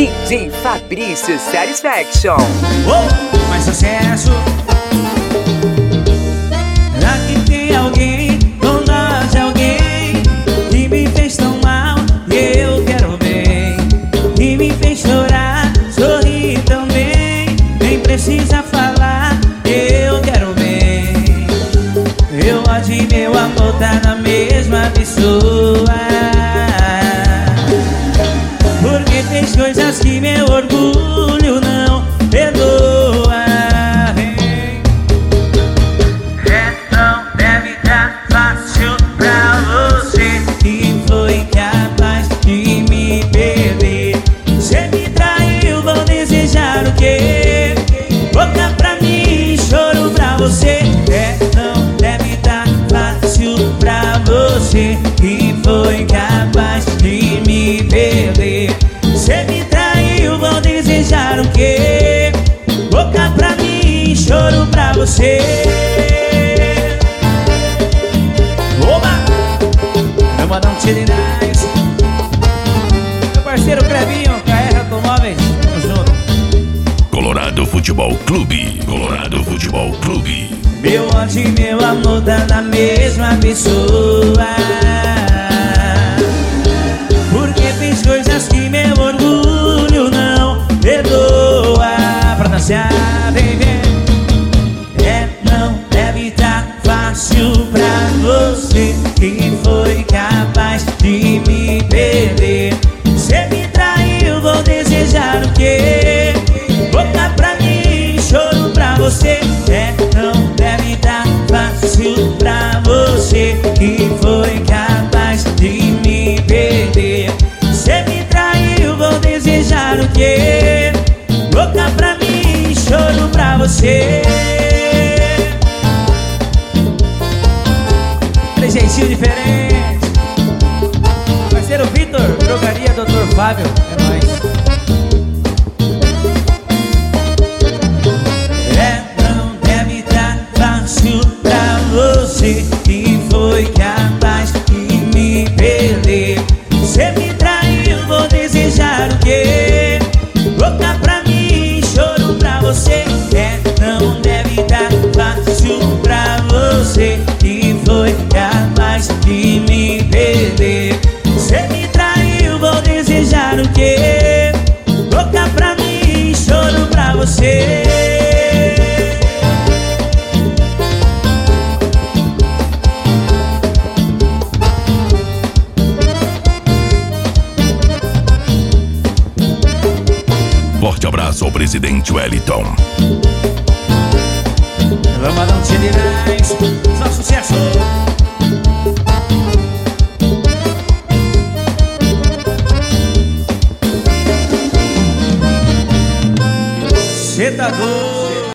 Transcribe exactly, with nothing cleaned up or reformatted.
D J Fabrício Satisfaction. Oh, mais sucesso. Aqui tem alguém, com nós de alguém que me fez tão mal e eu quero bem. E me fez chorar, sorrir também. Nem precisa falar, eu quero bem. Eu ódio e meu amor tá na mesma pessoa, porque fez coisas que meu orgulho não perdoa. É, não deve dar fácil pra você que foi capaz de me perder. Você me traiu, vou desejar o quê? Boca pra mim, choro pra você. É, não deve dar fácil pra você que foi capaz de me perder. Você me traiu, vou desejar o quê? Boca pra mim, choro pra você. Oba! Meu mandão Tirinais, meu parceiro Clevinho, K R Automóveis, tamo junto. Colorado Futebol Clube, Colorado Futebol Clube. Meu ódio e meu amor tá na mesma pessoa, porque fez coisas que meu orgulho não perdoa. Pra dançar, vem, vem. É, não deve tá fácil pra você que foi capaz de me perder. Você me traiu, vou desejar o quê? Boca pra mim, choro pra você. É, não deve tá fácil pra você que foi capaz de me perder. Você me traiu, vou desejar o quê? Boca pra mim, choro pra você. Jeitinho diferente. Parceiro Vitor, drogaria doutor Fábio, é nóis. É, não deve dar fácil pra você que foi capaz de me perder. Você me traiu, vou desejar o quê? Boca pra mim, choro pra você. É, não deve dar fácil pra você que foi capaz de me perder. Você me traiu, vou desejar o quê? Boca pra mim, choro pra você. Forte abraço ao presidente Wellington. Vamos mandar um Tirinais, só sucesso. Cê tá doido.